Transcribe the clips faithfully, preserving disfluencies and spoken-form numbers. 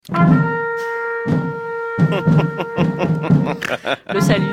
Le salut.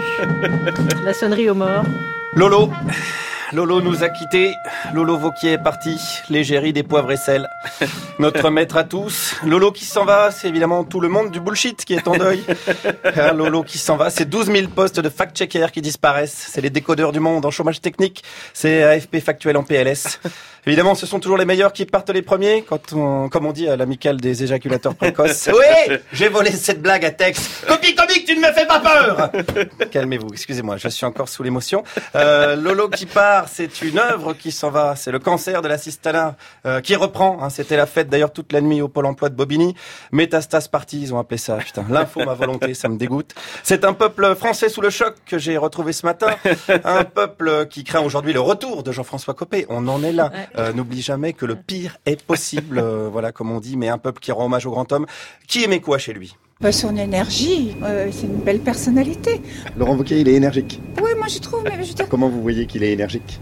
La sonnerie aux morts. Lolo. Lolo nous a quittés. Lolo Wauquiez est parti. L'égérie des poivres et sel. Notre maître à tous. Lolo qui s'en va, c'est évidemment tout le monde du bullshit qui est en deuil. Hein, Lolo qui s'en va, c'est douze mille postes de fact-checkers qui disparaissent. C'est les décodeurs du monde en chômage technique. C'est A F P factuel en P L S. Évidemment, ce sont toujours les meilleurs qui partent les premiers, quand on, comme on dit à l'amicale des éjaculateurs précoces. Oui, j'ai volé cette blague à texte. Copie comique, tu ne me fais pas peur. Calmez-vous, excusez-moi, je suis encore sous l'émotion. Euh, Lolo qui part, c'est une œuvre qui s'en va. C'est le cancer de l'assistanat euh, qui reprend. Hein. C'était la fête d'ailleurs toute la nuit au Pôle emploi de Bobigny. Métastase party, ils ont appelé ça. Putain, l'info, ma volonté, ça me dégoûte. C'est un peuple français sous le choc que j'ai retrouvé ce matin. Un peuple qui craint aujourd'hui le retour de Jean-François Copé. On en est là. Ouais. Euh, n'oublie jamais que le pire est possible, euh, voilà comme on dit, mais un peuple qui rend hommage au grand homme, qui aimait quoi chez lui? Son énergie, euh, c'est une belle personnalité. Laurent Wauquiez, il est énergique. Oui, moi je trouve, mais je veux dire... Comment vous voyez qu'il est énergique?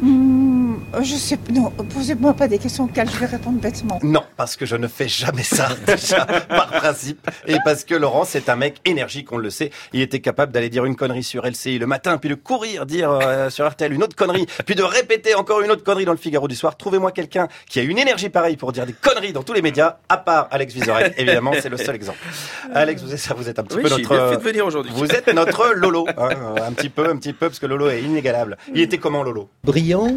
Hum, je sais, non, posez-moi pas des questions auxquelles je vais répondre bêtement. Non, parce que je ne fais jamais ça, déjà, par principe. Et parce que Laurent, c'est un mec énergique, on le sait. Il était capable d'aller dire une connerie sur L C I le matin, puis de courir dire euh, sur R T L une autre connerie, puis de répéter encore une autre connerie dans le Figaro du soir. Trouvez-moi quelqu'un qui a une énergie pareille pour dire des conneries dans tous les médias, à part Alex Vizorek, évidemment, c'est le seul exemple. Alex, vous êtes, ça, vous êtes un petit oui, peu notre... Oui, j'ai bien fait de venir aujourd'hui. Vous êtes notre Lolo, hein, un petit peu, un petit peu, parce que Lolo est inégalable. Il était comment, Lolo? Brillant.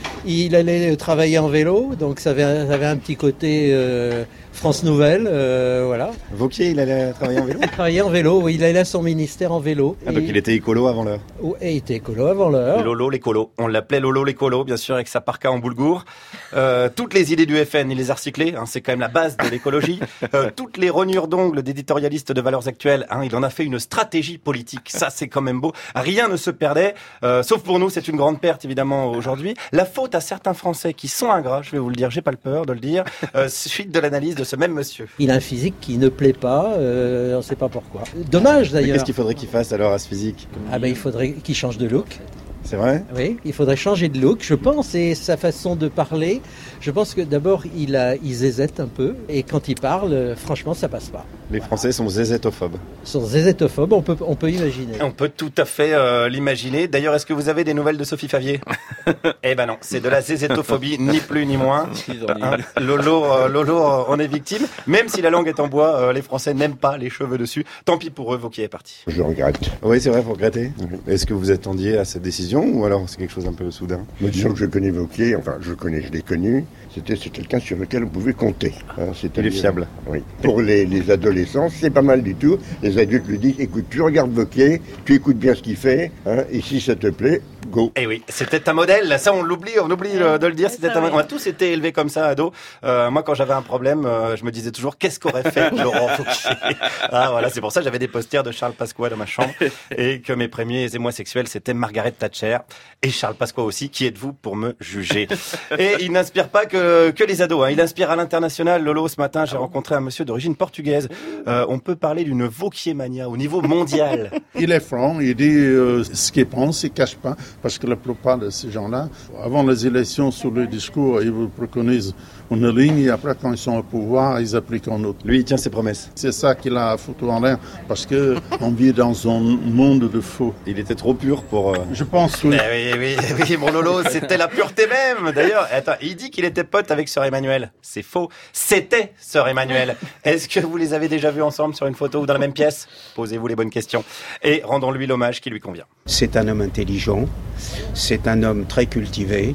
Il allait travailler en vélo, donc ça avait, ça avait un petit côté euh, France Nouvelle, euh, voilà. Wauquiez, il allait travailler en vélo? Il travaillait en vélo, oui, il allait à son ministère en vélo. Ah, donc il était écolo avant l'heure. Oui, il était écolo avant l'heure. Lolo l'écolo, on l'appelait Lolo l'écolo, bien sûr, avec sa parka en boulgour. Euh, toutes les idées du F N, il les a recyclées, hein, c'est quand même la base de l'écologie. Euh, toutes les rognures d'ongles d'éditorialistes de Valeurs Actuelles, hein, il en a fait une stratégie politique, ça c'est quand même beau. Rien ne se perdait, euh, sauf pour nous, c'est une grande perte évidemment aujourd'hui. La faute à certains Français qui sont ingrats, je vais vous le dire, j'ai pas le peur de le dire, euh, suite de l'analyse de ce même monsieur. Il a un physique qui ne plaît pas, euh, on ne sait pas pourquoi. Dommage d'ailleurs. Mais qu'est-ce qu'il faudrait qu'il fasse alors à ce physique? Ah ben il faudrait qu'il change de look. C'est vrai? Oui, il faudrait changer de look, je pense, et sa façon de parler. Je pense que d'abord, il, a, il zézette un peu, et quand il parle, franchement, ça passe pas. Les Français sont zézétophobes. Sont zézétophobes, on peut, on peut imaginer. On peut tout à fait euh, l'imaginer. D'ailleurs, est-ce que vous avez des nouvelles de Sophie Favier? Eh ben non, c'est de la zézétophobie, ni plus ni moins. Hein, Lolo, euh, Lolo euh, en est victime. Même si la langue est en bois, euh, les Français n'aiment pas les cheveux dessus. Tant pis pour eux, Wauquiez est parti. Je regrette. Oui, c'est vrai, vous regrettez. Mmh. Est-ce que vous attendiez à cette décision ou alors c'est quelque chose un peu soudain? Mais disons que je connais Wauquiez, enfin je connais, je l'ai connu, c'était c'est quelqu'un sur lequel on pouvait compter. Hein, Il est fiable. Oui. Pour les, les adolescents, c'est pas mal du tout. Les adultes lui disent, écoute, tu regardes Wauquiez, tu écoutes bien ce qu'il fait, hein, et si ça te plaît, go. Eh oui, c'était un modèle, ça on l'oublie, on oublie de le dire, c'était un modèle. On a tous été élevés comme ça, ado. Euh, moi quand j'avais un problème, euh, je me disais toujours, qu'est-ce qu'aurait fait Laurent Wauquiez? Ah voilà, c'est pour ça que j'avais des posters de Charles Pasqua dans ma chambre, et que mes premiers émois sexuels c'était Margaret Thatcher et Charles Pasqua aussi. Qui êtes-vous pour me juger? Et il n'inspire pas que, que les ados, hein. Il inspire à l'international. Lolo, ce matin, j'ai rencontré un monsieur d'origine portugaise. Euh, on peut parler d'une Wauquiez-mania au niveau mondial. Il est franc, il dit euh, ce qu'il pense, il ne cache pas, parce que la plupart de ces gens-là, avant les élections, sur le discours, ils vous préconisent une ligne, et après, quand ils sont au pouvoir, ils appliquent un autre. Lui, il tient ses promesses. C'est ça qu'il a foutu en l'air, parce qu'on vit dans un monde de faux. Il était trop pur pour... Euh... Je pense, oui. Eh oui, oui, oui, mon Lolo, c'était la pureté même. D'ailleurs, attends, il dit qu'il était pote avec Sœur Emmanuelle. C'est faux. C'était Sœur Emmanuelle. Est-ce que vous les avez déjà vus ensemble sur une photo ou dans la même pièce? Posez-vous les bonnes questions. Et rendons-lui l'hommage qui lui convient. C'est un homme intelligent. C'est un homme très cultivé.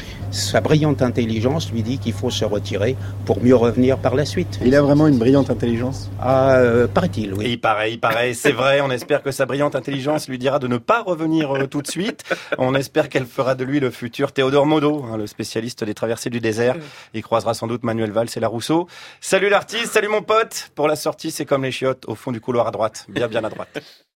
Sa brillante intelligence lui dit qu'il faut se retirer pour mieux revenir par la suite. Il a vraiment une brillante intelligence? Ah, euh, paraît-il, oui. Il paraît, il paraît, c'est vrai. On espère que sa brillante intelligence lui dira de ne pas revenir euh, tout de suite. On espère qu'elle fera de lui le futur Théodore Monod, hein, le spécialiste des traversées du désert. Il croisera sans doute Manuel Valls et Larousseau. Salut l'artiste, salut mon pote. Pour la sortie, c'est comme les chiottes au fond du couloir à droite, bien bien à droite.